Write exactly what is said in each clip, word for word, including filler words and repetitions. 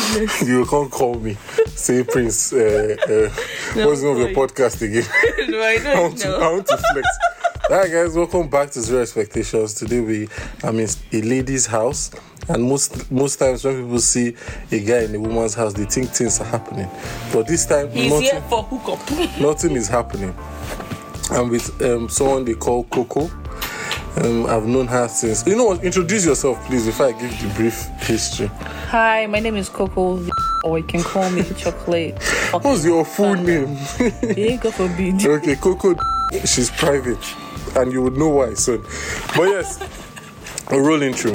goodness. You can't call me. Say Prince. Uh, uh, No, what's the name of your boy. podcast again? No, I I don't want, to, know. I want to flex. Alright, guys, welcome back to Zero Expectations. Today we, I'm in a lady's house, and most most times when people see a guy in a woman's house, they think things are happening. But this time, He's nothing, here for hookup. nothing is happening. I'm with um, someone they call Coco. Um, I've known her since. You know what? Introduce yourself, please, before I give the brief history. Hi, my name is Coco, or you can call me Chocolate. What's your full name? Big of a bid. Okay, Coco, she's private, and you would know why soon. But yes, a rolling through.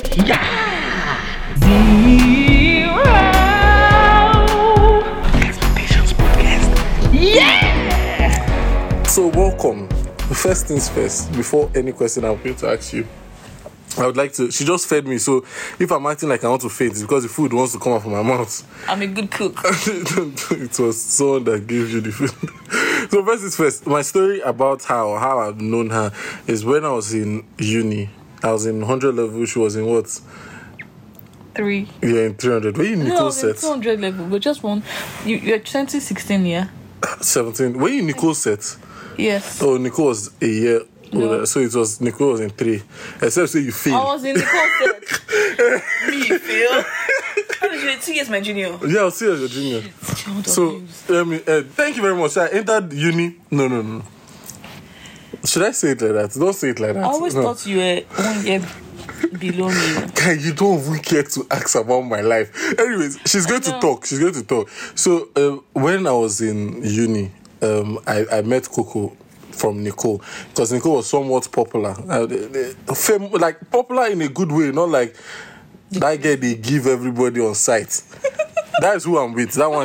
Expectations podcast. Yeah! So, welcome. First things first, before any question I'm going to ask you, I would like to. She just fed me, so if I'm acting like I want to faint, it's because the food wants to come out from my mouth. I'm a good cook. It was someone that gave you the food. So, first things first, my story about how how I've known her is when I was in uni. I was in one hundred level, she was in what? Three. Yeah, in three hundred. Were you in No, Nicole's in set? two hundred level, but just one. You, you're twenty sixteen, yeah? seventeen. Were you in Nicole's set? Yes. Oh, Nicole was a year older, No. so it was Nicole was in three. Except say you I failed. was in the concert. Me, Phil. How did you two years my junior? Yeah, I'll see you as your junior. Child So, abuse. um, uh, thank you very much. I entered uni. No, no, no. Should I say it like that? Don't say it like that. I always no. thought you were one year below me. Guy, you don't even care to ask about my life. Anyways, she's going to know. talk. She's going to talk. So, uh, when I was in uni, um, I, I met Coco from Nicole, because Nicole was somewhat popular. Uh, the- the- fam- like, popular in a good way, not like that guy they give everybody on site. That's who I'm with. That one.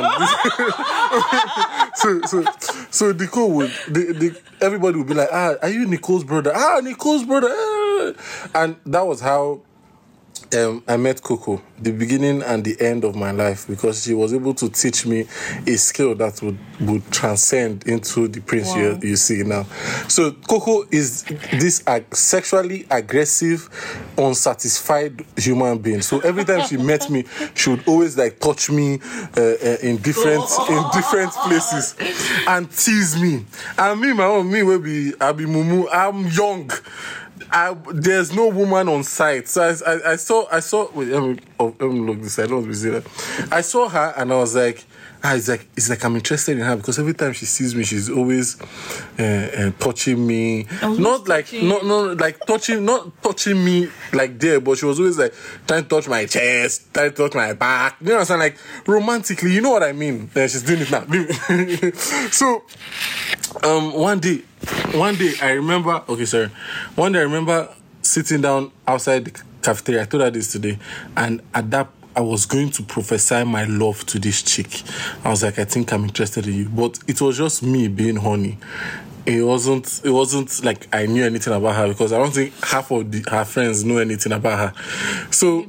so, so, so Nicole would, the, the, everybody would be like, ah, are you Nicole's brother? Ah, Nicole's brother. Ah. And that was how um, I met Coco, the beginning and the end of my life, because she was able to teach me a skill that would, would transcend into the prince Wow. you, you see now. So Coco is this ag- sexually aggressive, unsatisfied human being. So every time she met me, she would always like touch me uh, uh, in different in different places and tease me. And me, my own, me will be, I'll be mumu. I'm young. I, there's no woman on site, so I, I, I saw, I saw. Wait, let me, oh, let me look this. I don't want to be saying that. I saw her and I was like, ah, it's like, it's like I'm interested in her because every time she sees me, she's always uh, uh, touching me. was Not like, touching not, no, like touching, not touching me like there, but she was always like trying to touch my chest, trying to touch my back. You know what I'm saying? Like romantically, you know what I mean? Uh, she's doing it now. So, um, one day. One day I remember, okay, sorry. One day I remember sitting down outside the cafeteria. I told her this today. And at that, I was going to prophesy my love to this chick. I was like, I think I'm interested in you. But it was just me being horny. It wasn't, it wasn't like I knew anything about her, because I don't think half of the, her friends know anything about her. So,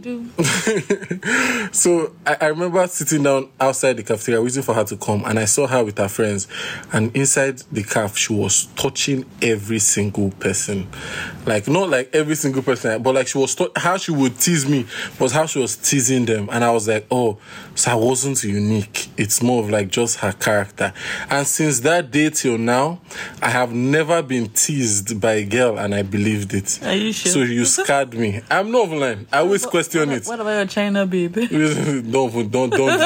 so I, I remember sitting down outside the cafeteria waiting for her to come, and I saw her with her friends, and inside the caf she was touching every single person. Like, not like every single person, but like she was, t- how she would tease me was how she was teasing them. And I was like, oh, so I wasn't unique. It's more of like just her character. And since that day till now, I have never been teased by a girl, and I believed it. Are you sure? So you scared me. I'm not lying. I always What- question what, it. What about your China baby? don't, don't, don't, don't.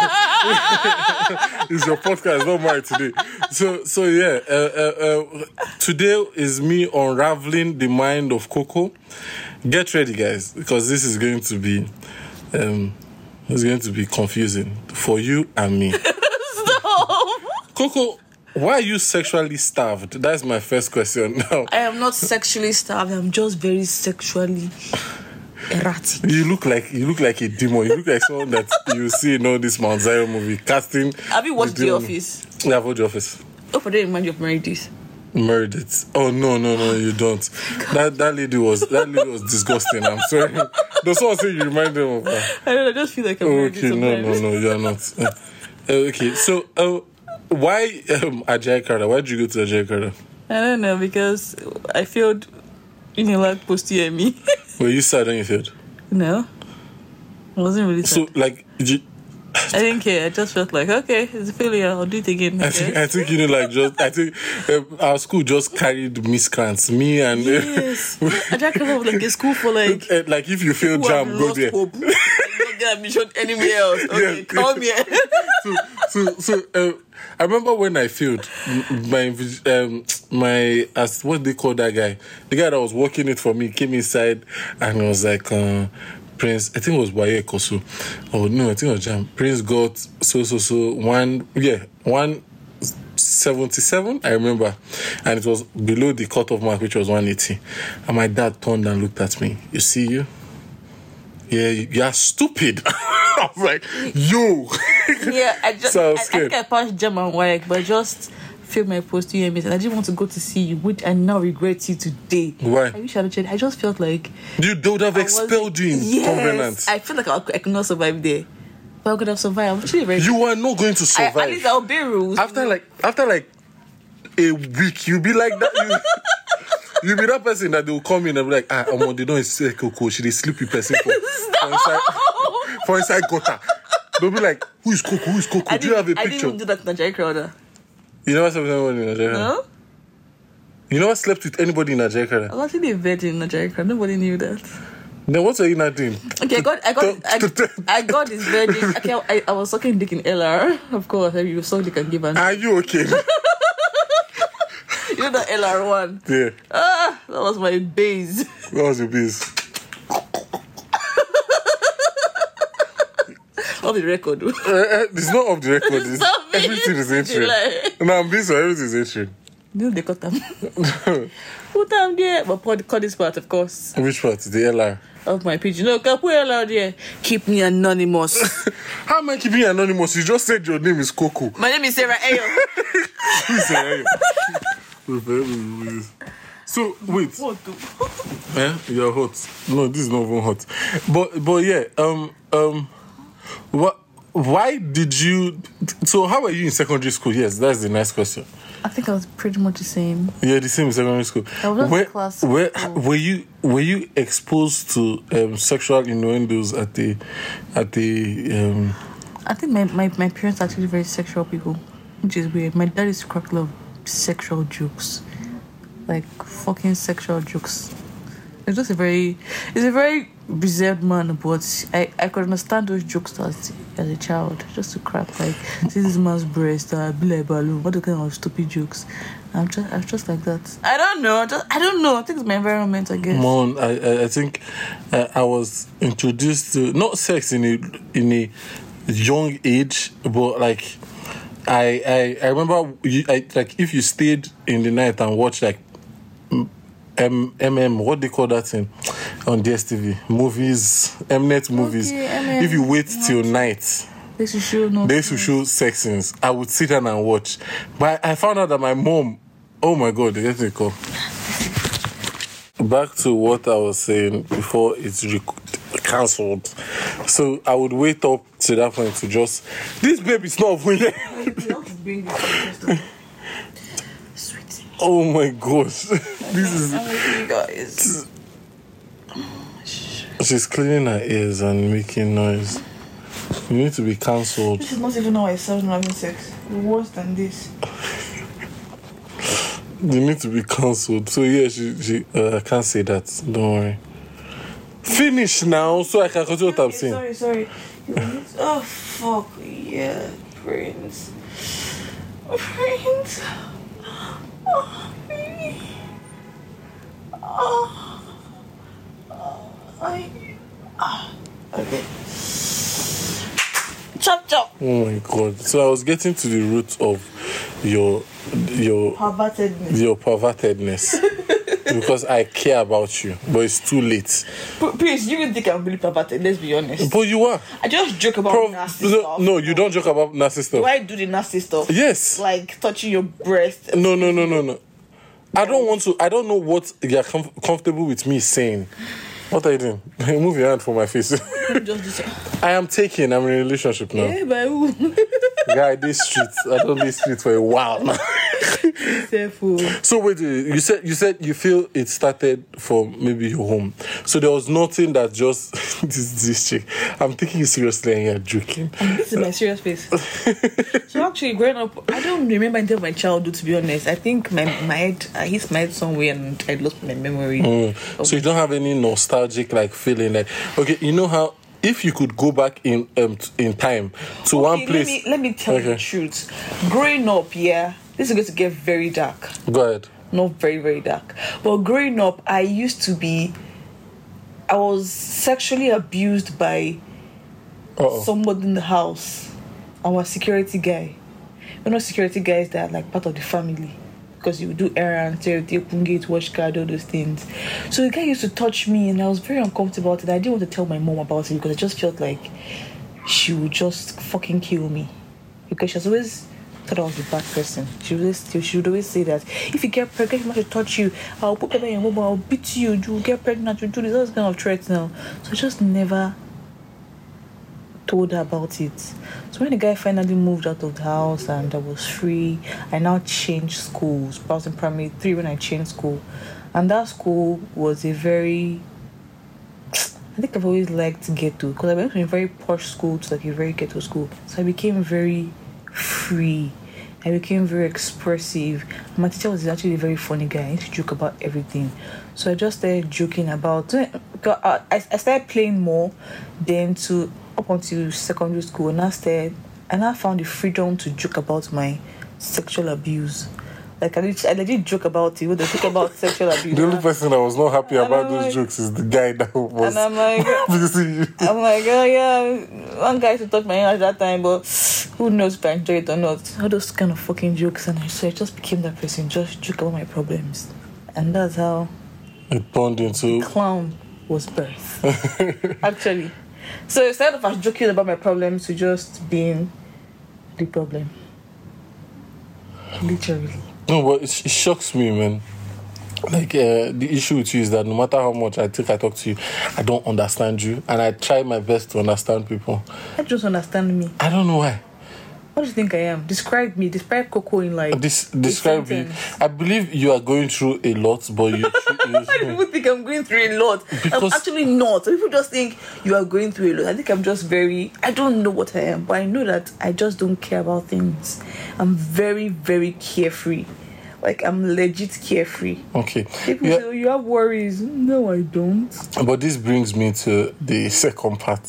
It's your podcast, not mine today. So, so yeah. Uh, uh, uh, today is me unraveling the mind of Coco. Get ready, guys, because this is going to be, um, it's going to be confusing for you and me. Stop! Coco, why are you sexually starved? That's my first question now. I am not sexually starved. I'm just very sexually erratic. You look like you look like a demon. You look like someone that you see in all this Mount Zion movie casting. Have you watched The demon. Office? Yeah, I've watched The Office. Hope I don't remind you of Meredith. Meredith. Oh no, no, no, you don't. That that lady was that lady was disgusting. I'm sorry. Does someone say you remind them of her? I don't know. I just feel like I'm Meredith Okay, no, no, sometimes. no, you are not. Uh, okay, so uh, why um, Ajay Carter? Why did you go to Ajay Carter? I don't know, because I failed Unilag post U M E. Were you sad when you failed? No. I wasn't really sad. So, like, you, I didn't care. I just felt like, okay, it's a failure. I'll do it again. I think, I think you know, like, just I think uh, our school just carried miscreants. Me and uh, yes, I just came up like a school for like, uh, like if you fail jam, go there. Hope. I'm not get admission anywhere else. Okay, Yeah. come here. so, so, so uh, I remember when I failed m- my um my as what they call that guy, the guy that was working it for me came inside and was like, uh, Prince, I think it was Bayek or so. Oh no, I think it was Jam. Prince got so so so one yeah one seventy-seven. I remember, and it was below the cutoff mark, which was one eighty. And my dad turned and looked at me. You see you. Yeah, you, you are stupid. I was like, yo. Yeah, I just, So I I, was I scared. think I passed German work, but just failed my post U M S, and I didn't want to go to see you, which I now regret you today. Why? I wish I had checked. I just felt like You they would have I was- expelled you in yes, Covenant. I feel like I, I could not survive there, but I could have survived. I'm actually very. You are not going to I, survive. at least I'll obey rules. after like after like a week, you'll be like that. You, you'll be that person that they will come in and be like, ah, um, they don't say Coco, she dey sleep with person for, for inside for inside gutter. They'll be like, who is Coco? Who is Coco? I Do you have a I picture? didn't do that in Nigeria crowd. You never slept with anyone in Nigeria? No, You never slept with anybody in Nigeria? I was actually a virgin in Nigeria crowd. Nobody knew that. Then what are you not doing? Okay, I got, I got, I, I got this virgin. Okay, I, I was sucking dick in L R. Of course, you suck dick and give an. Are you okay? You know the L R one. Yeah. Ah, that was my base. What was your biz? On the record. Uh, uh, it's not off the record. It's, Stop it. everything is entry. Like- No, I'm busy, so everything is entry. No, they cut them. Put them there. But put, cut this part, of course, Which part? The L R. of my page. No, can put L R there. Keep me anonymous. How am I keeping you anonymous? You just said your name is Coco. My name is Sarah Ayo. Who is Sarah? So wait, eh? You're hot. No, this is not even hot. But but yeah, um um, what? Why did you? So how were you in secondary school? Yes, that's the nice question. I think I was pretty much the same. Yeah, the same in secondary school. I was just where, class where four. were you? Were you exposed to um, sexual innuendos at the at the um? I think my, my, my parents are actually very sexual people, which is weird. My dad is crack love sexual jokes. Like fucking sexual jokes. It's just a very it's a very reserved man, but I, I could understand those jokes as as a child. Just to crack like see this man's breast, uh, be like balloon, what the kind of stupid jokes. I'm just I'm just like that. I don't know. Just I don't know. I think it's my environment, I guess. Mon, I, I I think uh, I was introduced to not sex in a in a young age, but like I I, I remember you, I, like if you stayed in the night and watched like M M what they call that thing on D S T V movies, Mnet movies. Okay, M M. If you wait till night, They should show no. they used to show sex scenes. I would sit down and watch, but I found out that my mom, oh my god, they get me call. Back to what I was saying before it's rec- cancelled. So I would wait up to that point to just this baby's not winning. Sweet. Oh my gosh, this is. I'm with you guys. She's cleaning her ears and making noise. You need to be cancelled. This is not even how I started having sex. Worse than this. You need to be cancelled. So yeah, she, she uh, I can't say that. Don't worry. Finish now, so I can continue what I'm saying. Sorry, sorry. Oh fuck yeah, Prince. Prince. Oh baby. Oh. Oh. I. Ah. Okay. Chop chop. Oh my god! So I was getting to the root of your your Pervertedness. your pervertedness because I care about you, but it's too late. P- Please, you even think I'm really perverted? Let's be honest. But you are. I just joke about Prof, nasty no, stuff. no, you don't joke about nasty stuff. Do I do the nasty stuff? Yes. Like touching your breast. No, no, no, no, no. I don't want to. I don't know what you're com- comfortable with me saying. What are you doing? Move your hand from my face. Just do so. I am taking. I'm in a relationship now. Yeah, but who? Guy, this street. I don't this street for a while now. Careful. So wait, you said you said you feel it started from maybe your home. So there was nothing that just this this chick. I'm taking you seriously and you're joking. And this is my serious face. So actually, growing up, I don't remember until my childhood. To be honest, I think my my head, I hit my head somewhere and I lost my memory. Mm. So you don't have any nostalgic like feeling like okay, you know how. If you could go back in um, t- in time to Okay, one place, Let me, let me tell Okay. you the truth. Growing up, yeah, this is going to get very dark. go ahead. Not very, very dark. But growing up, I used to be. I was sexually abused by Uh-oh. somebody in the house. Our security guy. You know, security guys that are like part of the family. Because you would do errands, you would open gate, wash card, all those things. So the guy used to touch me and I was very uncomfortable about it. I didn't want to tell my mom about it because I just felt like she would just fucking kill me. Because she's always thought I was a bad person. She would always, she would always say that if you get pregnant, you must touch you. I'll put pepper in your mom, I'll beat you, you get pregnant, you do this, all this kind of threats now. So I just never told her about it. So when the guy finally moved out of the house and I was free, I now changed schools. I was in primary three when I changed school. And that school was a very, I think I've always liked ghetto because I went from a very posh school to like a very ghetto school. So I became very free. I became very expressive. My teacher was actually a very funny guy. I used to joke about everything. So I just started joking about I I started playing more then to up until secondary school, and I started, and I found the freedom to joke about my sexual abuse. Like I legit, I legit joke about it. When they talk about sexual abuse, The only person that was not happy And about I'm those like- jokes is the guy that was and I'm like, abusing you. I'm like, oh yeah, one guy to touch my hair at that time, but who knows if I enjoy it or not? All those kind of fucking jokes, and I so I just became that person, just joke about my problems, and that's how It turned into clown was birthed. Actually. So instead of us joking about my problems to just being the problem. Literally. no, but it, it shocks me, man. Like uh, the issue with you is that no matter how much I think I talk to you, I don't understand you, and I try my best to understand people. I just understand me. I don't know why. What do you think I am? Describe me. Describe Coco in like. This describe you. sentence. I believe you are going through a lot, but you. Why do people think I'm going through a lot? I'm Because- actually not. People just think you are going through a lot. I think I'm just very. I don't know what I am, but I know that I just don't care about things. I'm very, very carefree. Like I'm legit carefree. Okay. People Yeah. say, oh, you have worries. No, I don't. But this brings me to the second part.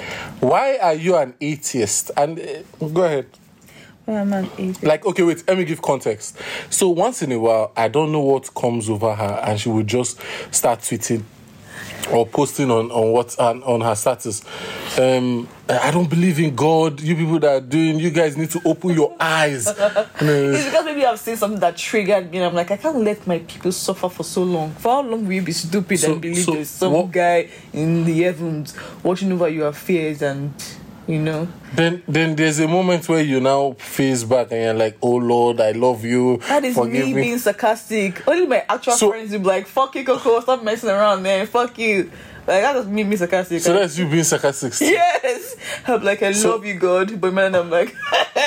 Why are you an atheist? And uh, go ahead. Well, I'm an atheist. Like, okay, wait, let me give context. So once in a while, I don't know what comes over her, and she would just start tweeting or posting on on what on, on her status. Um, I don't believe in God. You people that are doing, you guys need to open your eyes. It's because maybe I've seen something that triggered me and I'm like, I can't let my people suffer for so long. For how long will you be stupid So- and believe so there's some what- guy in the heavens watching over your affairs and, you know? Then, then there's a moment where you now face back and you're like, "Oh Lord, I love you. That is Forgive me, me." being sarcastic. Only my actual So- friends will be like, fuck you, Coco, stop messing around, man. Fuck you. Like, that doesn't mean me sarcastic. So that's you being sarcastic. still. Yes! I'm like, I So- love you, God. But man, I'm like,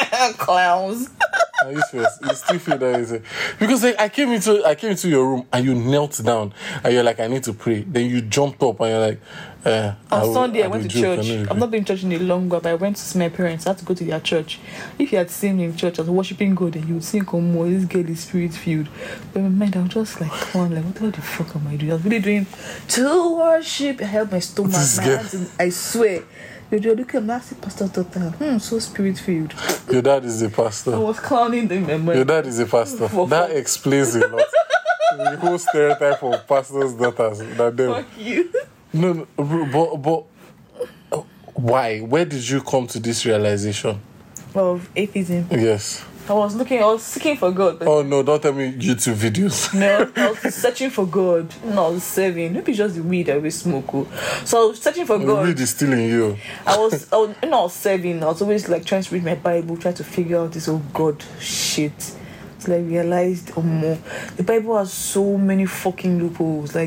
clowns. Are you serious? You still feel that is it? Because like, I came into I came into your room and you knelt down and you're like, I need to pray. Then you jumped up and you're like, uh, On will- Sunday, I, will went to joke, I church. know you I've not been in church in a long while, but I went to see my parents. I had to go to their church. If you had seen me in church, I was worshiping God, and you would think, oh, more, this girl is spirit filled. But in my mind, I was just like, come on, like, what, what the fuck am I doing? I was really doing to worship. I held my stomach, This my girl. hands, in, I swear. You're looking at me, I said, Pastor's daughter, hmm, so spirit filled. Your dad is a I pastor. was clowning in my mind. Your dad is a pastor. For That fun. explains a lot. The whole stereotype of pastors' daughters. That them. Fuck you. No, no, but but uh, why? Where did you come to this realization? Of atheism. Yes. I was looking, I was seeking for God. But Oh no! Don't tell me YouTube videos. no, I was searching for God. No, I was serving. Maybe just the weed I always smoke. oh. So I was searching for God. Read is still in you. I was, I was, you know, I was serving. I was always like trying to read my Bible, trying to figure out this oh God shit. Till I realized, oh more, the Bible has so many fucking loopholes. Like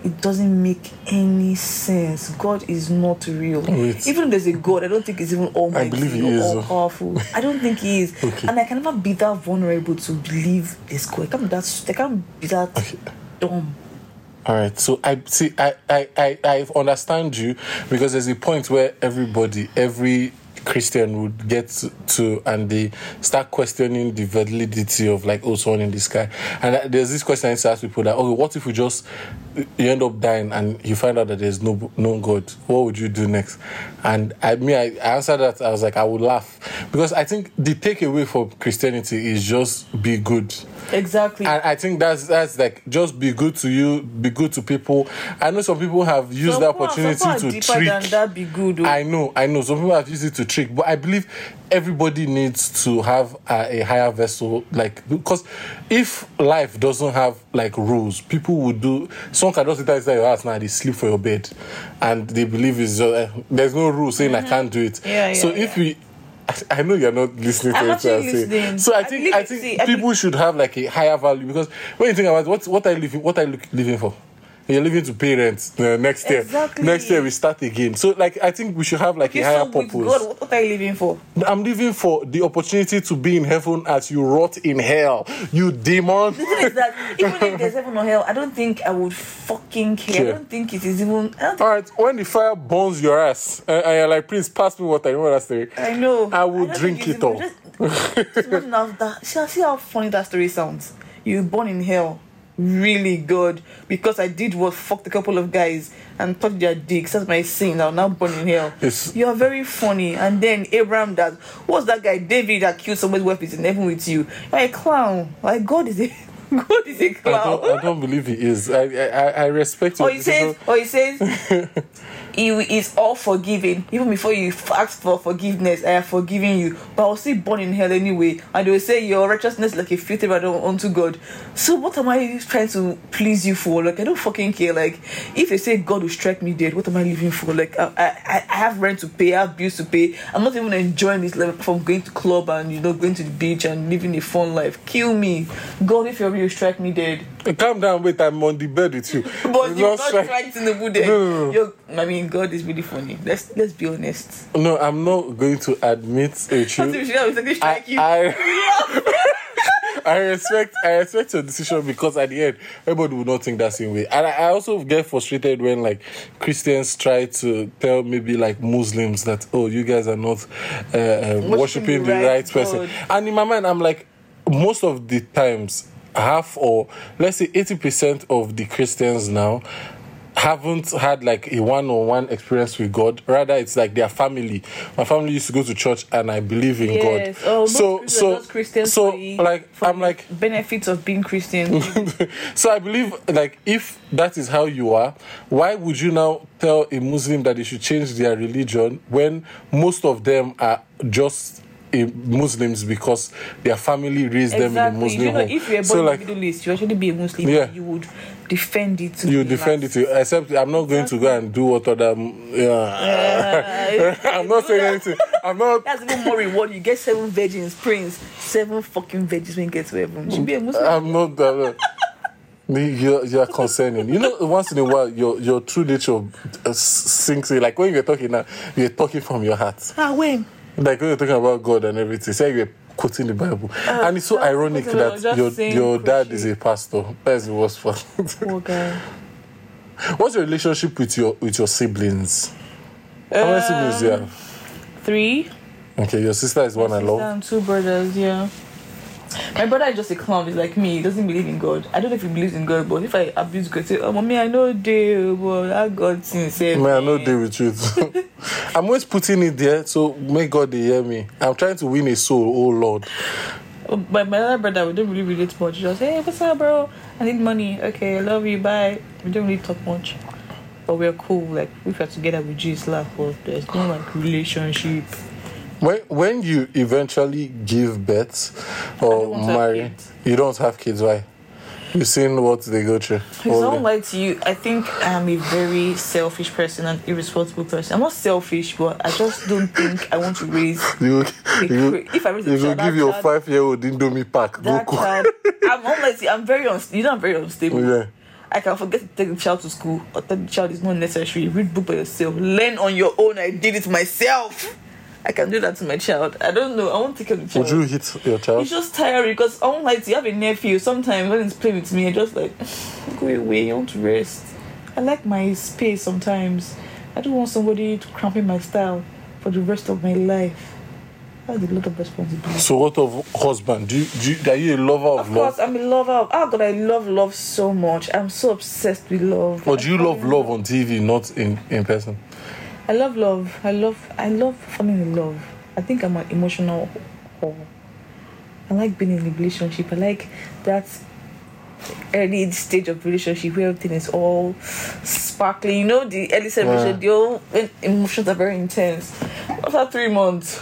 it doesn't make any sense. God is not real. Wait. Even if there's a God, I don't think it's even almighty I believe he or is. all powerful. I don't think he is. Okay. And I can never be that vulnerable to believe there's God. I can't be that, I can't be that Okay. dumb. All right, so I see. I, I, I, I understand you, because there's a point where everybody, every Christian would get to, and they start questioning the validity of like, oh, someone in the sky. And there's this question I used to ask people that, okay, what if you just you end up dying and you find out that there's no no God? What would you do next? And I mean, I, I answered that. I was like, I would laugh, because I think the takeaway for Christianity is just be good. Exactly. And I think that's that's like, just be good to you, be good to people. I know some people have used Some the people- opportunity some people to are deeper trick. than that, be good. oh. I know, I know. Some people have used it to trick, but I believe everybody needs to have a, a higher vessel. Like, because if life doesn't have like rules, people would do. Someone can just sit inside your house now, they sleep for your bed, and they believe it's just, uh, there's no rule saying I can't do it. Yeah, so yeah, if yeah. we. I know you're not listening to I'm it. actually I'm saying. listening. So I I think believe I it- think see, I people should have like a higher value, because when you think about it, what what are you living what are you look- living for? You're living to pay rent uh, next year. Exactly. Next year we start again. So like I think we should have like Okay, a higher so with purpose. God, what, what are you living for? I'm living for the opportunity to be in heaven as you rot in hell, you demon. The thing is that even if there's heaven or hell, I don't think I would fucking care. Care. I don't think it is even. I don't think All right, when the fire burns your ass, uh, and you're like, Prince, pass me water. You know that story? I know. I will don't drink think it it's all. even- Just, just imagine how that. See, see how funny that story sounds. You were born in hell. Really good, because I did what fucked a couple of guys and touched their dicks. That's my sin. I'm now born in hell. It's- You are very funny. And then Abraham, that what's that guy David that killed somebody's wife is in heaven with you. You're a clown. Like God is a God is a I clown. don't, I don't believe he is. I I, I respect Or your he says, or he says, he is all forgiving. Even before you f- ask for forgiveness, I have forgiven you. But I was still born in hell anyway. And they will say your righteousness is like a filthy right unto God. So what am I trying to please you for? Like I don't fucking care. Like if they say God will strike me dead, what am I living for? Like I, I, I have rent to pay, I have bills to pay. I'm not even enjoying this level from going to club and you know going to the beach and living a fun life. Kill me, God. If you're real, strike me dead. Calm down, wait. I'm on the bed with you. But It's you're not not strike- trying to the dead. No, no, no. You're, I mean, God is really funny. Let's let's be honest. No, I'm not going to admit a I truth. think we I, strike you. I, I respect I respect your decision, because at the end everybody would not think that same way. And I, I also get frustrated when like Christians try to tell maybe like Muslims that, oh, you guys are not uh, um, worshiping the right right person. God. And in my mind I'm like, most of the times half, or let's say eighty percent of the Christians now haven't had like a one-on-one experience with God. Rather, it's like their family. My family used to go to church, and I believe in Yes. God. Oh, most so, Christians are so, just Christians so, for the- like, for I'm the like, benefits of being Christian. so I believe, like, if that is how you are, why would you now tell a Muslim that they should change their religion when most of them are just a Muslims because their family raised them in a Exactly. Muslim You know, home? if you're born So, in like, the Middle East, you actually be a Muslim. Yeah. You would defend it. To you the defend last. it, except I'm not going to go and do what other. Yeah, I'm not saying anything. I'm not. That's even more reward. You get seven virgins, prince, seven fucking virgins when you get to heaven. You should be a Muslim. I'm not. Uh, you're, you're concerning. You know, once in a while, your your true nature uh, sinks in. Like when you're talking now, you're talking from your heart. Ah, when? Like when you're talking about God and everything, say you're quoting the Bible, Uh, and it's so just- ironic just that your saying your dad crochet. is a pastor. That's the worst part. Poor guy. What's your relationship with your with your siblings? How many siblings do you have? Three. Okay, your sister is one I Sister love. and two brothers, yeah. My brother is just a clown. He's like me. He doesn't believe in God. I don't know if he believes in God, but if I abuse God, say, oh, mommy, I know they, but that God sincere. Man, I know deal with truth. I'm always putting it there, so may God they hear me. I'm trying to win a soul, oh Lord. But my other brother, we don't really relate much. Just, hey, what's up, bro? I need money. Okay, I love you. Bye. We don't really talk much. But we're cool. Like, if we're together, we just laugh. But there's no, like, relationship. When when you eventually give birth I don't or want to have marry, kids. you don't have kids. Why? You've seen what they go through. If I All don't the- lie to you, I think I'm a very selfish person and irresponsible person. I'm not selfish, but I just don't think I want to raise you, a you, cra- if I raise a you go child, that give your child- five year old Indomie pack. Go that cook. child. I'm honestly, I'm very unstable. You know, I'm very unstable. Yeah. I can forget to take the child to school or tell the child it's not necessary. Read book by yourself. Learn on your own. I did it myself. I can do that to my child. I don't know. I won't take care of the child. Would you hit your child? It's just tiring because I won't like to have a nephew. Sometimes when he's playing with me, I just like, go away. I want to rest. I like my space sometimes. I don't want somebody to cramp in my style for the rest of my life. That's a lot of responsibility. So what of husband? Do you, do you, are you a lover of, Of love? course, I'm a lover of. Oh God, I love love so much. I'm so obsessed with love. Or do you I love fall in love on T V, not in, in person? I love love. I love. I love falling in love. I think I'm an emotional whore. I like being in a relationship. I like that early stage of relationship where everything is all sparkling. You know, the early stage of relationship, the all when emotions are very intense. After three months.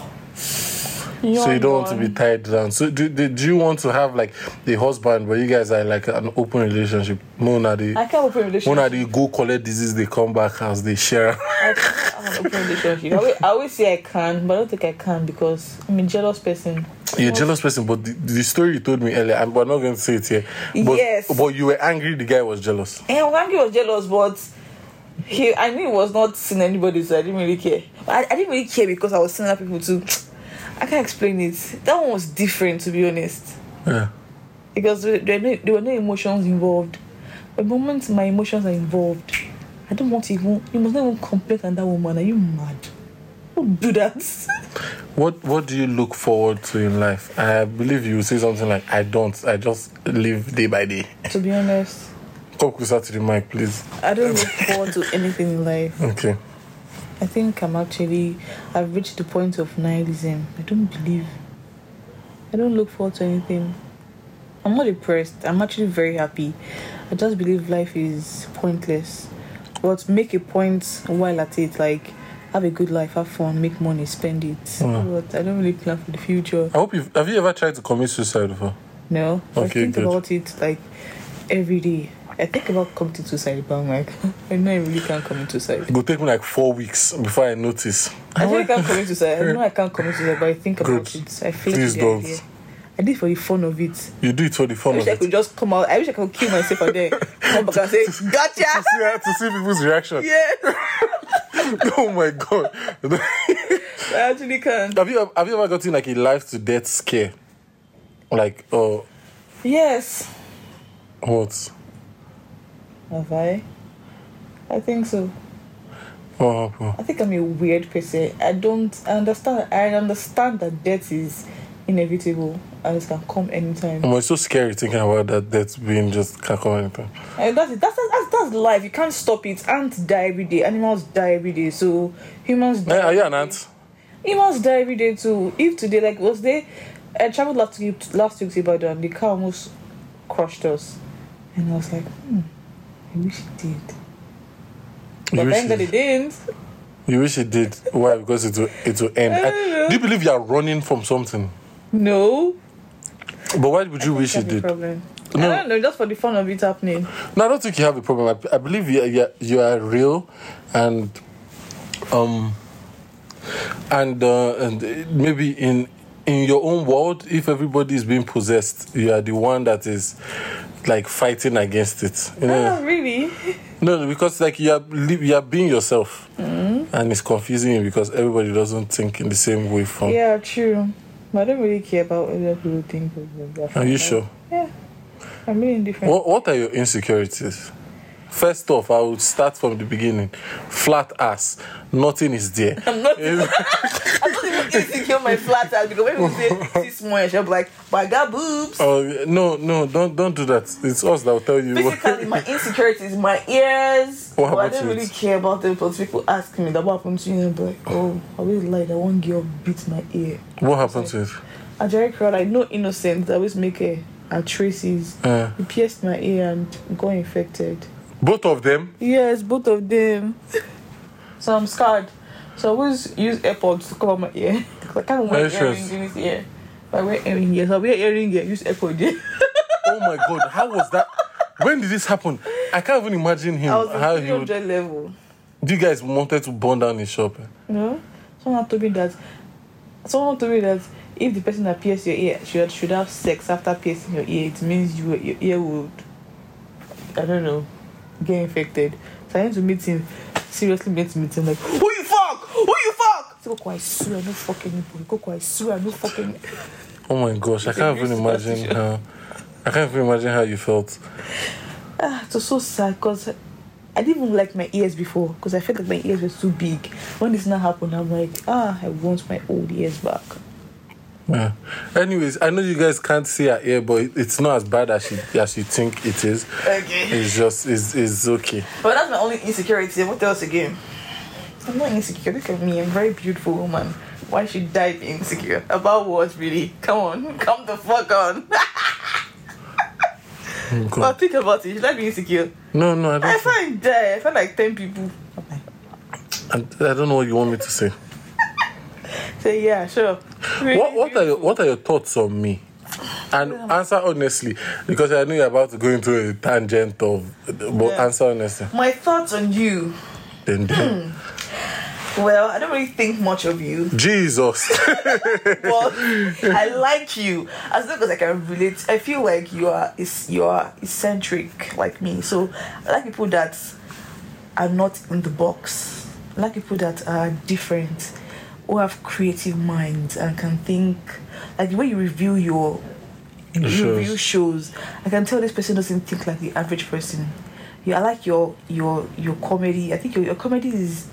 So you don't want to be tied down. So do, do, do you want to have like the husband where you guys are like an open relationship? No, na the I can't open relationship. When are they go collect disease, they come back as they share. I can't have an open relationship. I always, I always say I can, but I don't think I can because I'm a jealous person. You're a jealous person, but the, the story you told me earlier, I'm we're not going to say it here. But, Yes. But you were angry the guy was jealous. And Wangi was jealous, but he, I knew he was not seeing anybody, so I didn't really care. I, I didn't really care because I was seeing other people too. I can't explain it. That one was different, to be honest. Yeah. Because there, there, no, there were no emotions involved. The moment my emotions are involved, I don't want to even. You must not even complain on that woman. Are you mad? Don't do that. What What do you look forward to in life? I believe you will say something like, I don't. I just live day by day. To be honest, Come closer to the mic, please. I don't look forward to anything in life. Okay. I think I'm actually, I've reached the point of nihilism. I don't believe. I don't look forward to anything. I'm not depressed. I'm actually very happy. I just believe life is pointless. But make a point while at it. Like, have a good life, have fun, make money, spend it. Mm. But I don't really plan for the future. I hope you have you ever tried to commit suicide before? No. I Okay, think good. about it like every day. I think about committing suicide, but I'm like, I know I really can't commit suicide. It will take me like four weeks before I notice. I think I can't commit suicide. I know I can't commit suicide, but I think about Good. it. I feel Please the don't. idea. I did it for the fun of it. You do it for the I fun wish of I it. could just come out. I wish I could kill myself and then come back and say, to, gotcha! see, to see people's reaction. Yeah, Oh my god. I actually can't. have you have you ever gotten like a life to death scare? Like oh Yes. what? Have I? I think so. What happened? I think I'm a weird person. I don't I understand. I understand that death is inevitable and it can come anytime. Oh, it's so scary thinking about that death being just can't come anytime. And that's it. That's, that's that's life. You can't stop it. Ants die every day. Animals die every day. So humans die. Hey, are you every an day. ant? Humans die every day too. If today, like, was there, I traveled last week, last week to Ibadan, the car almost crushed us, and I was like, hmm, I wish it did. You But wish thank God it- it didn't. You wish it did. Why? Because it will it will end. I don't I- know. do you believe you are running from something? No. But why would you I wish think it I have a did? problem. No. I don't know, just for the fun of it happening. No, I don't think you have a problem. I, I believe you, you, you are real, and um, and uh, and maybe in in your own world, if everybody is being possessed, you are the one that is like fighting against it. You know? Oh, really? No, because like you are li- you are being yourself, and it's confusing you because everybody doesn't think in the same way. From Yeah, true. But I don't really care about what other people think. Are you sure? Yeah. I'm really indifferent. What, what are your insecurities? First off, I would start from the beginning. Flat ass. Nothing is there. I'm not I'm not even insecure my flat ass because when people say six months, I'm like, but I got boobs. Oh no, no, don't don't do that. It's us that will tell you. Basically, my insecurities, my ears. What But I happened don't to really it? care about them. But people ask me that what happened to you, and I'm like, oh, I really like that one girl beat my ear. What happened to it? A Jerry Crow, like no innocent. I always make a, a traces. Uh, He pierced my ear and got infected. both of them. Yes, both of them. So I'm scared. So I always use AirPods to cover my ear. I can't wear Are you sure? earrings in this ear. If I wear earring here, so I wear earring here, use AirPods here. Oh my god, how was that? When did this happen? I can't even imagine him. I was how at he three would. hundred level. You guys wanted to burn down his shop. eh? You know? Someone told me that someone told me that if the person that pierced your ear should should have sex after piercing your ear, it means you your ear would I don't know, get infected. So I went to meet him. Seriously, went to meet him like, who you fuck? Who you fuck? So go, I swear, no fucking anybody. Go, I swear, no fucking. Oh my gosh, I can't even imagine how. I can't even imagine how you felt. Ah, it was so sad because I didn't even like my ears before because I felt like my ears were too big. When this now happened, I'm like, ah, I want my old ears back. Yeah. Anyways, I know you guys can't see her ear, but it's not as bad as you as you think it is. Okay. It's just it's, it's okay. But that's my only insecurity. What else again? I'm not insecure. Look at me. I'm a very beautiful woman. Why should I be insecure? About what, really? Come on. Come the fuck on. Oh, but think about it. Should I be insecure? No, no, I don't. I find die. I find like ten people. Okay. I, I don't know what you want me to say. Say yeah, sure. Really What what are your what are your thoughts on me? And answer honestly, because I know you're about to go into a tangent of, but Yeah. answer honestly. My thoughts on you. Then, then. Well, I don't really think much of you, Jesus. but I like you as long as I can relate. I feel like you are is you are eccentric like me, so I like people that are not in the box. I like people that are different, who have creative minds and can think. Like the way you review your you Shows. review shows, I can tell this person doesn't think like the average person. Yeah, I like your your your comedy. I think your, your comedy is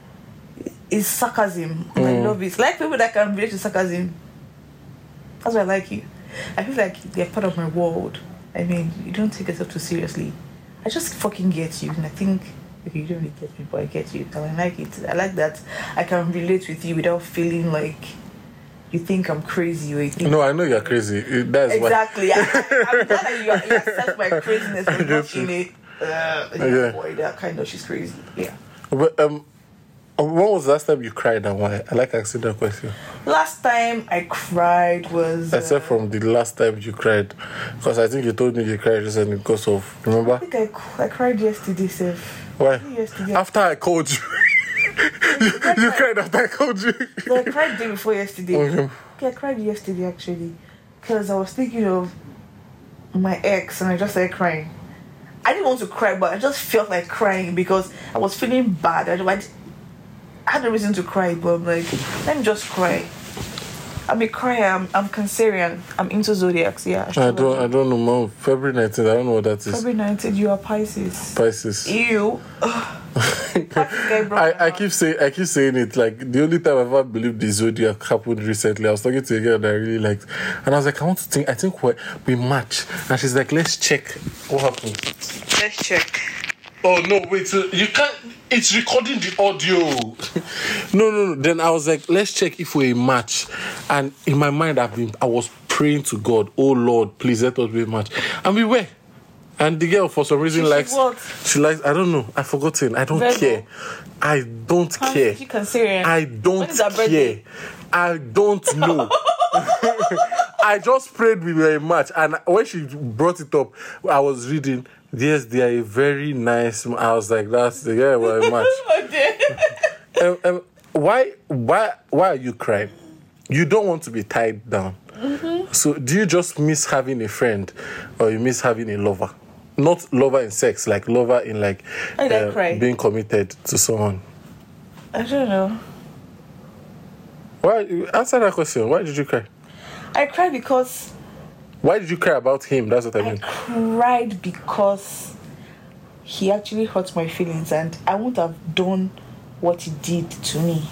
is sarcasm. And I love it. Like people that can relate to sarcasm. That's why I like you. I feel like you're part of my world. I mean, you don't take yourself too seriously. I just fucking get you, and I think okay, you don't really get me, but I get you, and I like it. I like that I can relate with you without feeling like you think I'm crazy or you think. No, I know you're crazy. That's Exactly. I, I, I'm glad that you, you accept my craziness, but not in it. Uh, yeah, Yeah. boy, that kind of she's crazy. Yeah. why. But um, when was the last time you cried and why? I like asking that question. Last time I cried was. Uh, Except from the last time you cried, because I think you told me you cried recently because of. I Remember think I, I cried yesterday, Seth. why? Yesterday. After I called you. you, you cried after I called you. No, I cried the day before yesterday. Okay. Okay, I cried yesterday actually, because I was thinking of my ex and I just started crying. I didn't want to cry, but I just felt like crying because I was feeling bad. I, I, I had no reason to cry, but I'm like, let me just cry. I'm a crier. I'm, I'm Cancerian. I'm into zodiacs. Yeah. I don't. I don't know, Mom. February nineteenth. I don't know what that is. February nineteenth. You are Pisces. Pisces. Ew. I, I keep saying I keep saying it like the only time I've ever believed the zodiac happened recently. I was talking to a girl that I really liked, and I was like, I want to think. I think we we match, and she's like, let's check what happened. Let's check. Oh no! Wait, so you can't. It's recording the audio. no, no, no. Then I was like, let's check if we're a match, and in my mind, I've been. I was praying to God, oh Lord, please let us be a match, and we were. And the girl, for some reason, She- she likes. what? She likes. I don't know. I've forgotten. I don't Virgo. care. I don't Huh? care. She Cancerian. I When don't is her care. birthday? I don't know. I just prayed we were a match, and when she brought it up, I was reading. Yes, they are a very nice. m-" I was like, "That's the yeah, we're a match." Okay. um, um, why, why, why are you crying? You don't want to be tied down. Mm-hmm. So, do you just miss having a friend, or you miss having a lover? Not lover in sex, like lover in like Why did I cry? being committed to someone. I don't know. Why? Answer that question. Why did you cry? I cried because Why did you cry about him? That's what I I mean. cried because he actually hurt my feelings, and I wouldn't have done what he did to me.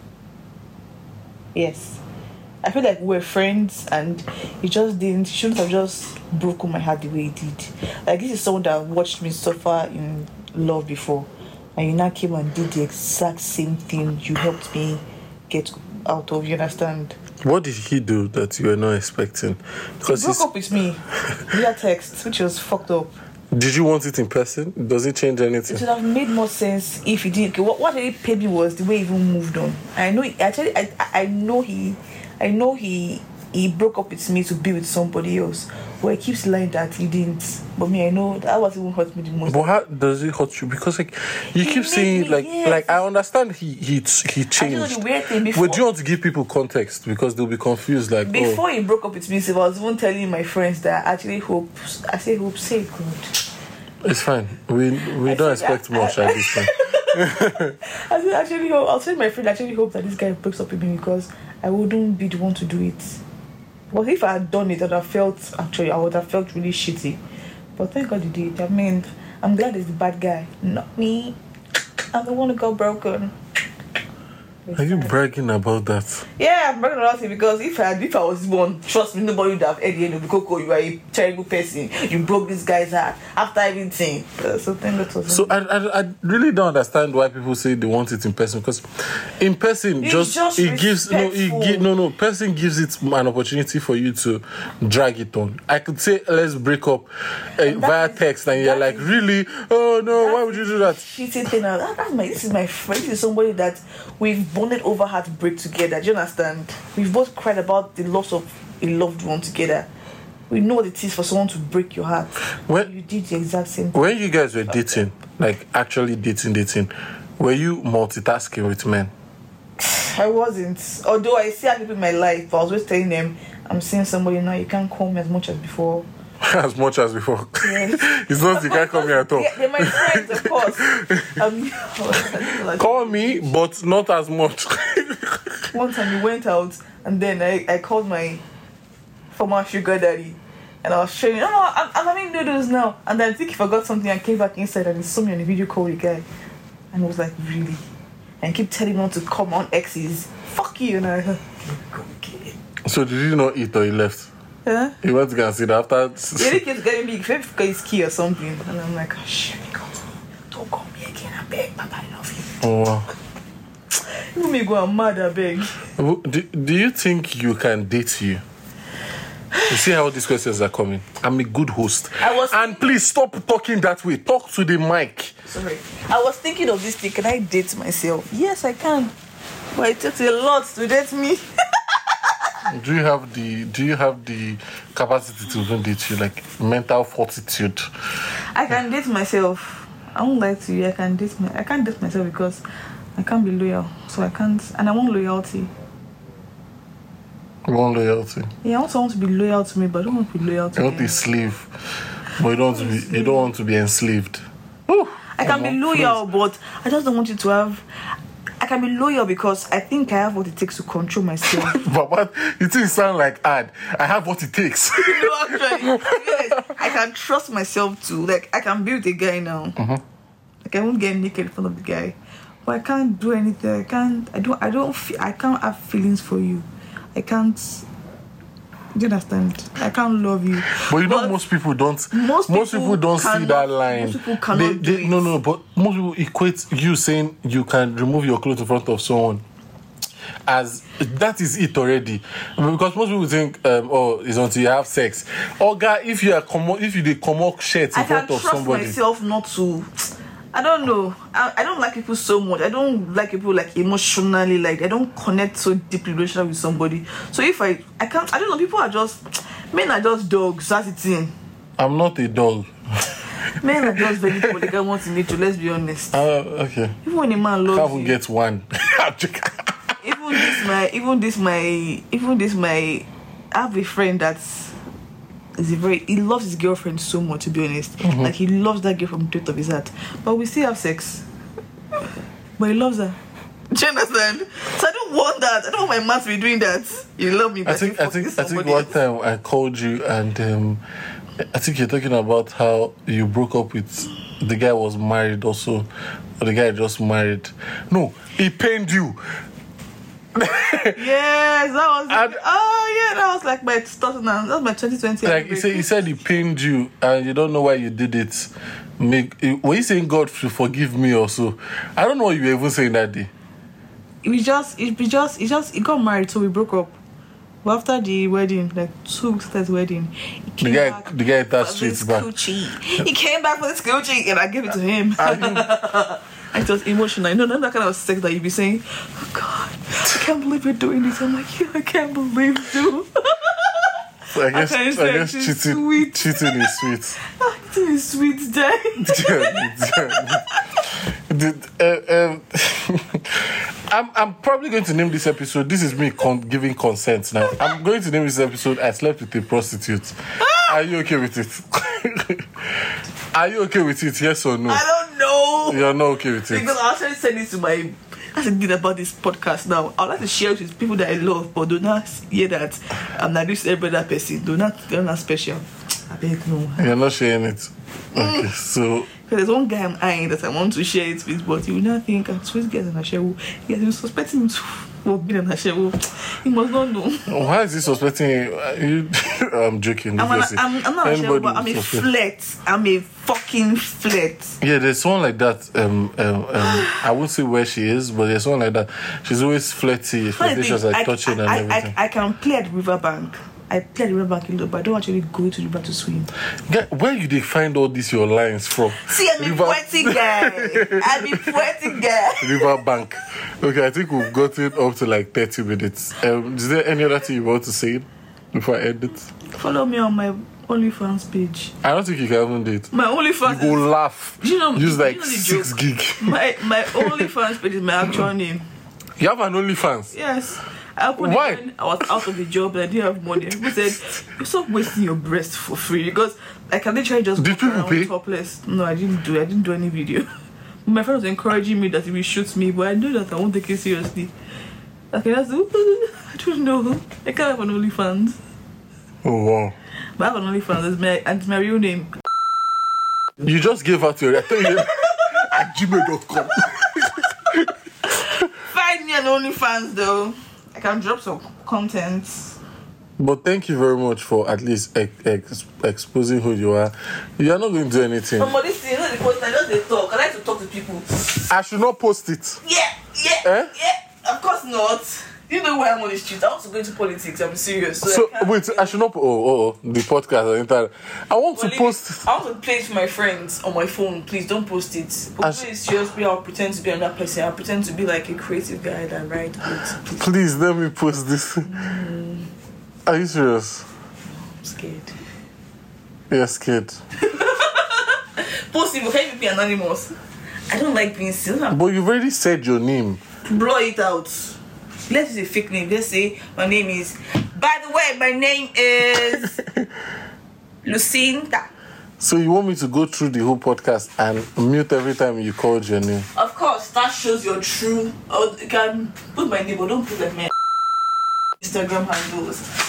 Yes. I feel like we're friends, and he just didn't, he shouldn't have just broken my heart the way he did. Like, this is someone that watched me suffer in love before, and you now came and did the exact same thing you helped me get out of, you understand? What did he do that you were not expecting? He Because broke he's, up with me via text, which was fucked up. did you want it in person? Does it change It anything? would have made more sense if he did. Okay, what what really paid me was the way he even moved on. I know. He, actually, I I know he, I know he he broke up with me to be with somebody else. But he keeps lying that he didn't. But me, I know that was even hurt me the most. But how does it hurt you? Because like you He keep made saying me- like yes. like I understand he he he I know changed. the weird thing before. But do you want to give people context because they'll be confused? Like Before oh, he broke up with me, so I was even telling my friends that I actually hope, I say hope, say God, It's fine. We we I don't said, expect I- much I- at this point. I said, actually, hope, I'll tell my friend, I actually hope that this guy breaks up with me because I wouldn't be the one to do it. But if I had done it, I would have felt, actually, I would have felt really shitty. But thank God you did. I mean, I'm glad it's the bad guy, not me. I'm the one who got broken. Are you bragging about that? Yeah, I'm bragging about it because if I if I was one, trust me, nobody would have heard the end of the Coco. You are a terrible person. You broke this guy's heart after everything. Uh, so thank God for So I, I I really don't understand why people say they want it in person, because in person It's just, just it gives no it respectful. gi- no no person gives it an opportunity for you to drag it on. I could say let's break up uh, that via is- text, and you're that like, is- really? Oh no, why would you do that? Shitty thing. Now, that, that's my. This is my friend. This is somebody that we've bonded over heartbreak together. Do you understand? We've both cried about the loss of a loved one together. We know what it is for someone to break your heart. When- you did the exact same thing. When you guys were dating, like actually dating, dating, were you multitasking with men? I wasn't. Although I see other people in my life, but I was always telling them, I'm seeing somebody now. You can't call me as much as before. As much as before. Yes. It's not you can't come here at all. Yeah, they're my friends, of course. Um, Call me, but not as much. One time we went out, and then I, I called my former sugar daddy, and I was showing, oh, I'm, I'm having noodles now. And then I think he forgot something and came back inside and he saw me on the video call with the guy. And I was like, really? And keep telling him not to come on X's. Fuck you. And I okay, okay. So did you not eat or you left? Huh? You went to go and sit after. He really keeps getting me, maybe because he's key or something. And I'm like, oh shit, God, don't call me again. I beg, Papa, I love you. Oh, wow. You make me go, I'm mad, I beg. Do, do you think you can date you? You see how these questions are coming. I'm a good host. I was- And please stop talking that way. Talk to the mic. Sorry. I was thinking of this thing. Can I date myself? Yes, I can. But it takes a lot to date me. Do you have the Do you have the capacity to even date you, like mental fortitude? I can date myself. I won't lie to you. I can date my. I can't date myself because I can't be loyal. So I can't. And I want loyalty. You want loyalty. Yeah, I want someone to be loyal to me, but I don't want to be loyal to You want them. a slave, but you don't want to be. You don't want to be enslaved. Ooh, I can be I'm loyal, but I just don't want you to have. I can be loyal because I think I have what it takes to control myself. But what you think sound like ad? I have what it takes. No, actually, yes, I can trust myself to. Like, I can be with a guy now. Mm-hmm. Like, I won't get naked in front of the guy, but I can't do anything. I can't. I don't. I don't. Feel, I can't have feelings for you. I can't. Do you understand? I can't love you. But you know, But most people don't. most Most people people don't see cannot- that line. most people cannot They- do they- it. No, no. But most people equate you saying you can remove your clothes in front of someone as that is it already. Because most people think, um, oh, it's until you have sex. Or guy, if you are commo- if you dey comot shirt in I can front of trust somebody. myself not to. I don't know. I, I don't like people so much. I don't like people like emotionally. Like I don't connect so deeply emotionally with somebody. So if I, I can't. I don't know. People are just men are just dogs. That's the thing. I'm not a dog. Men are just very polygamous in nature. Let's be honest. Uh, okay. Even when a man loves Can't you, even get one. even this my, even this my, even this my. I have a friend that's. Is a very he loves his girlfriend so much, to be honest. Mm-hmm. Like he loves that girl from the depth of his heart. But we still have sex. But he loves her. Do you understand? So I don't want that. I don't want my man to be doing that. You love me, but I think you I think fucking I think somebody one else. time I called you and um, I think you're talking about how you broke up with the guy was married also, or the guy just married. No, he pained you. Yes, that was. And- oh yeah, that was like my two thousand. That was my twenty twenty. Like he said, he said he pained you, and you don't know why you did it. Make were you saying God should forgive me also? I don't know what you were even saying that day. We just, we just, he just, he got married, so we broke up. But after the wedding, like two weeks after the wedding, he The came guy, back the guy for that streets this back. Gucci. He came back for this Gucci, and I gave it to him. I think- And it was emotional. You know, not that kind of sex that you'd be saying, oh God, I can't believe you're doing this. I'm like, yeah, I can't believe you. I guess, Okay, I it's guess like, cheating, it's sweet. cheating is sweet. It is sweet day. Did, uh, um, I'm I'm probably going to name this episode. This is me con- giving consent now. I'm going to name this episode. I slept with a prostitute. Are you okay with it? Are you okay with it? Yes or no? I don't know. You're not okay with it. Because I actually send it to my. That's the thing about this podcast now. I'd like to share it with people that I love, but do not hear that I'm not this every other person. Do not, they're not special. I beg no. You're not sharing it. Okay, so. Because there's one guy I'm eyeing that I want to share it with, but you will not think I'm sweet guys and Ashewo. He has been suspecting him of being an Ashewo. He must not know. Why is he suspecting you? I'm joking. I'm, an, I'm, I'm not Ashewo, but I'm a suspect. flirt. I'm a fucking flirt. Yeah, there's someone like that. Um, um, um, I won't say where she is, but there's someone like that. She's always flirty, flirtatious, like I, touching I, and I, everything. I, I can play at the riverbank. I play at the riverbank a lot, but I don't actually go to the river to swim. Yeah, where you they find all these your lines from? See, I'm a poetic guy. I'm a poetic guy. River bank. Okay, I think we've gotten up to like thirty minutes. Um, is there any other thing you want to say before I end it? Follow me on my OnlyFans page. I don't think you can even do it. My OnlyFans. You go is, laugh. You know, use like you know the six joke. gig. My my OnlyFans page is my actual name. You have an OnlyFans? Yes. I put Why? it when I was out of the job and I didn't have money. People said, "You stop wasting your breast for free," because I can literally just Did walk people around pay? topless. No, I didn't do. I didn't do any video. My friend was encouraging me that he will shoot me, but I know that I won't take it seriously. Okay, that's I don't know. I can't have an OnlyFans. Oh wow. But I have an OnlyFans. It's my, and it's my real name. You just gave out your at gmail dot com. Find me an OnlyFans though. I can drop some content. But thank you very much for at least ex- ex- exposing who you are. You are not going to do anything. Somebody see, you know the post, I just they talk. I like to talk to people. I should not post it. Yeah, yeah, Eh? yeah. Of course not. You know where I'm on the street. I want to go into politics. I'm serious. So, So I can't- wait, I should not. Oh, oh, oh the podcast. the entire- I want to Well, post. leave it. I want to play it for my friends on my phone. Please don't post it. I Post it seriously. I'll pretend to be another person. I'll pretend to be like a creative guy that writes books. Please let me post this. Mm. Are you serious? I'm scared. You're scared. Post it, but can you be anonymous? I don't like being seen. But you've already said your name. Blow it out. Let's use a fake name. Let's say my name is. By the way, my name is Lucinda. So you want me to go through the whole podcast and mute every time you called your name? Of course, that shows your true. Or you can put my name, but don't put like my Instagram handles.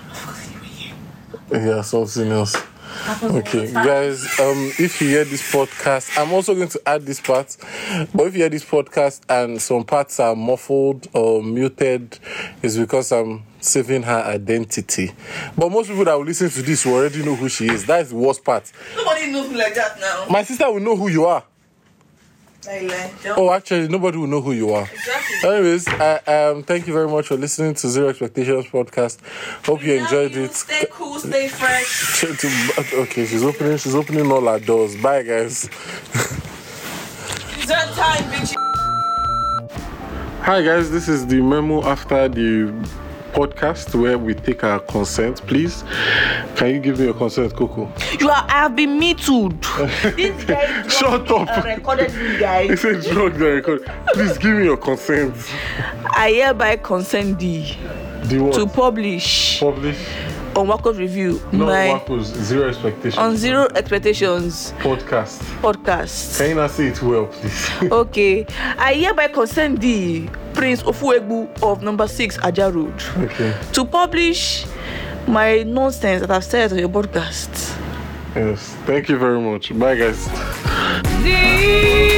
Yeah, something else. Okay, guys, um, if you hear this podcast, I'm also going to add this part, but if you hear this podcast and some parts are muffled or muted, it's because I'm saving her identity. But most people that will listen to this will already know who she is. That's the worst part. Nobody knows me like that now. My sister will know who you are. Like, like, Oh, actually, nobody will know who you are. exactly. Anyways, I, um, thank you very much for listening to Zero Expectations podcast. Hope you Love enjoyed you. it. Stay cool, stay fresh. To- to- okay, she's opening. She's opening all our doors. Bye, guys. It's that time, bitch. Hi, guys. This is the memo after the podcast where we take our consent. Please, can you give me your consent, Coco? You are. I have been me too. This guy. Shut up. I recorded this guy. It's a drug that I record. Please give me your consent. I hereby consent thee The what? to publish Publish. on Waco's Review No, my Waco's Zero Expectations on Zero Expectations podcast. podcast. Can you not say it well, please? Okay, I hereby consent thee, Prince Ofuegbu of Number Six Aja Road, Okay. to publish my nonsense that I've said on your podcast. Yes. Thank you very much. Bye, guys. Zee.